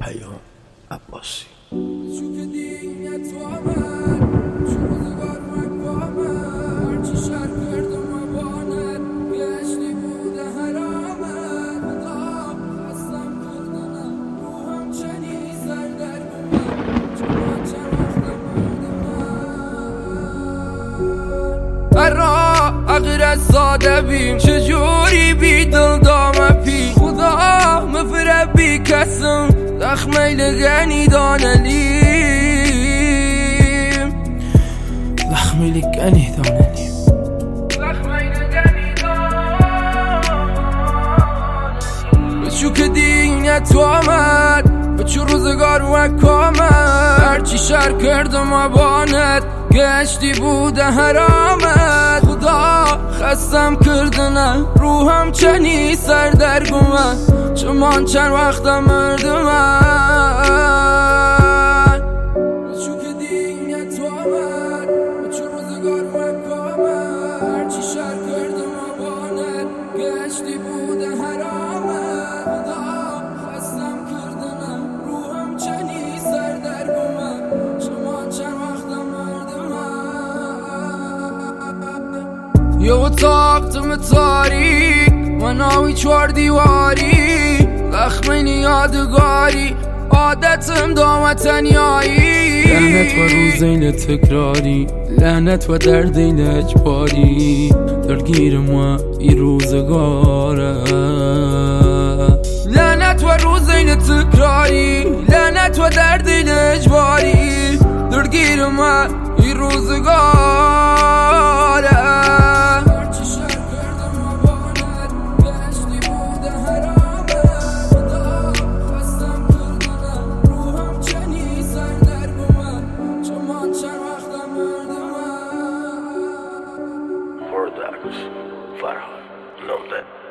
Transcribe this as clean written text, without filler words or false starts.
پیام عباسی. اگر ساده بیم چجوری بی دل دامه پی خدا مفره بی کسم زخمی لگنی دانلیم زخمی لگنی دانلیم بچو که دینه تو آمد بچو روزگار وک آمد هرچی شر کردم آبانت گشتی بوده حرامت خدا خستم کردنه روحم چنی سردرگمه چمان چند وقتم مردمن بچو که دینه تو آمد بچو روزگار وک آمد هرچی شر کردم آبانت گشتی بوده حرامت خدا خستم کردنه روحم چنی سردرگمه چمان چند وقتم یه اتاقتم تاریک مناوی 4 دیواری زخمین یادگاری عادتم دامتنیایی لعنت و روزین تکراری لعنت و دردین اجباری درگیر ما ای روزگاره لعنت و روزین تکراری لعنت و دردین اجباری درگیر ما ای روزگاره فرهاد نامده